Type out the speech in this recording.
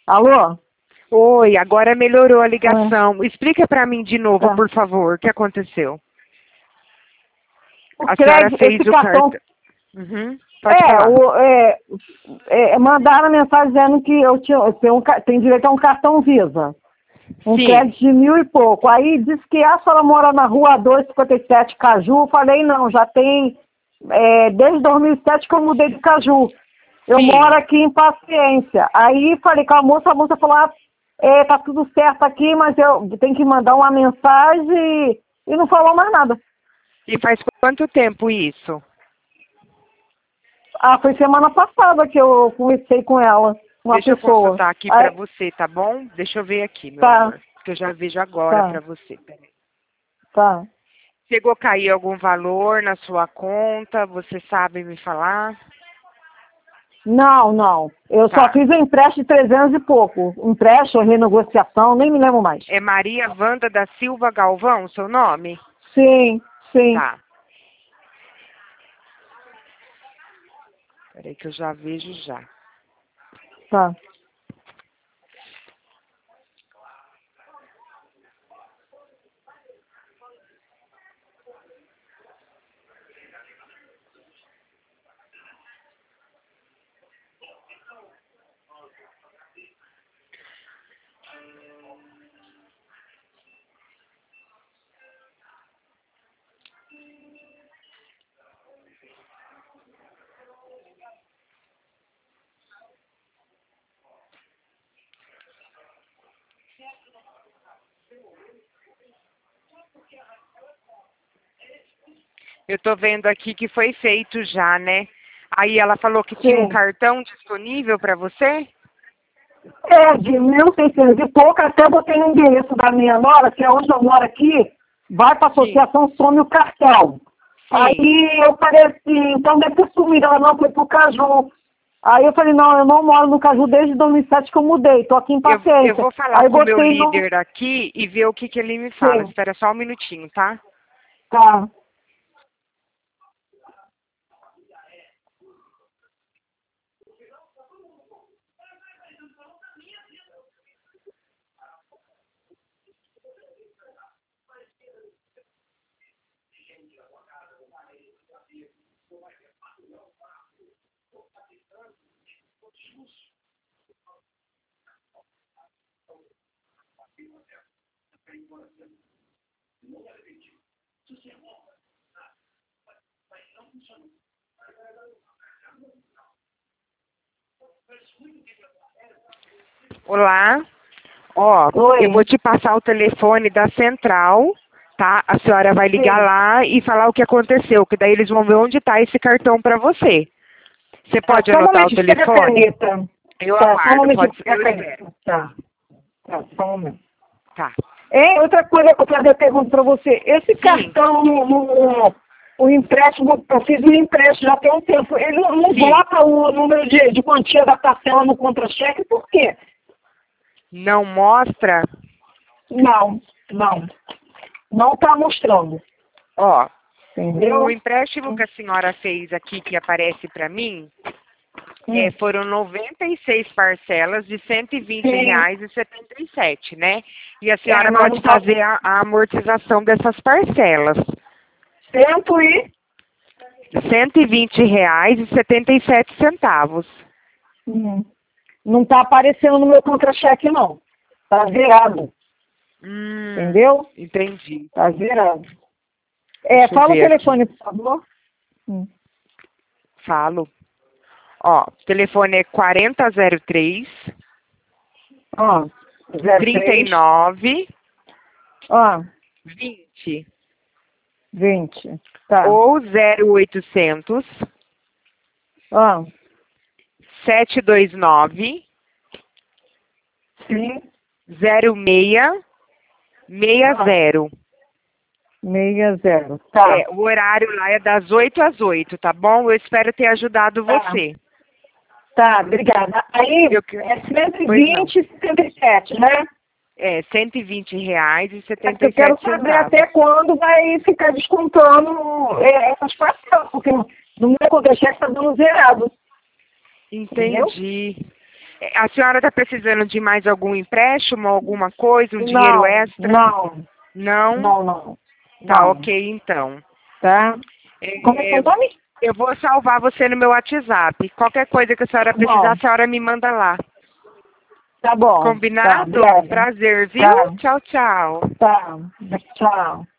Alô? Oi, agora melhorou a ligação. Explica para mim de novo, Tá. por favor, o que aconteceu. O A senhora crédito, fez esse o cartão... cartão. Uhum, pode falar. Mandaram a mensagem dizendo que tem direito a um cartão Visa. Um Sim. crédito de 1.000 e pouco. Aí disse que a senhora mora na rua 257, Caju. Eu falei, não, já tem desde 2007 que eu mudei de Caju. Eu Sim. moro aqui em Paciência. Aí falei com a moça falou, tá tudo certo aqui, mas eu tenho que mandar uma mensagem e não falou mais nada. E faz quanto tempo isso? Foi semana passada que eu conversei com ela, uma Deixa eu pessoa. consultar aqui para você, tá bom? Deixa eu ver aqui, meu Tá, amor. Que eu já vejo agora tá, para você. Peraí. tá. Chegou a cair algum valor na sua conta? Você sabe me falar? Não. Eu só Tá. fiz um empréstimo de 300 e pouco. Empréstimo, renegociação, nem me lembro mais. É Maria Wanda da Silva Galvão, seu nome? Sim. Tá. Peraí que eu já vejo já. Tá. Eu tô vendo aqui que foi feito já, né? Aí ela falou que tinha um Sim. cartão disponível para você? De 1.600 e pouco, até botei no endereço da minha nora, que é onde eu moro aqui, vai para a Sim. associação, some o cartão. Sim. Aí eu falei assim, então deve ter sumido, ela não foi pro Caju. Aí eu falei, não, eu não moro no Caju desde 2007 que eu mudei, tô aqui em Paciência. Eu vou falar Aí com o meu botei no... líder aqui e ver o que que ele me fala. Sim, Espera só um minutinho, tá? tá. Olá. Ó, Oi. eu vou te passar o telefone da central, tá? A senhora vai ligar Sim. lá e falar o que aconteceu, que daí eles vão ver onde tá esse cartão para você. Você pode Só um anotar o momento, pega a telefone? caneta. Eu Tá, só um aguardo, momento, pode ser, pega eu a espero. caneta. Tá, só um momento. Tá. Outra coisa que eu quero perguntar para você. Esse Sim, cartão, o empréstimo, eu fiz um empréstimo já tem um tempo. Ele não sim. bota o número de quantia da parcela no contra-cheque, por quê? Não mostra? Não. Não está mostrando. Ó, Entendeu? o empréstimo que a senhora fez aqui, que aparece para mim, foram 96 parcelas de Sim. R$ 120,77, né? E a senhora Mas pode não tá fazer a amortização dessas parcelas. cento e... R$ 120,77. Não está aparecendo no meu contra-cheque, não. Está zerado. Entendeu? Entendi. Está zerado. Deixa eu Fala o ver aqui. telefone, por favor. Falo. Ó, o telefone é 4003 Ó, 03. 39 Ó, 20 20. Tá. ou 0800 Ó, 729 sim. 0660. 60. Tá. O horário lá é das 8 às 8, tá bom? Eu espero ter ajudado Tá. você. Tá, obrigada. Aí é Pois não. 120,77, né? É, R$ 120 e Eu quero 77 saber centavos. até quando vai ficar descontando essas parcelas, porque no meu contra-cheque está dando zerado. Entendeu? Entendi. A senhora está precisando de mais algum empréstimo, alguma coisa, um dinheiro extra? Não, Não? não. Tá, Não. ok, então. Tá? Como é que é o nome? Eu vou salvar você no meu WhatsApp. Qualquer coisa que a senhora Tá precisar, bom. a senhora me manda lá. Tá bom. Tá, Combinado? obrigada. Prazer, viu? Tá, Tchau, tchau. tá. Tchau.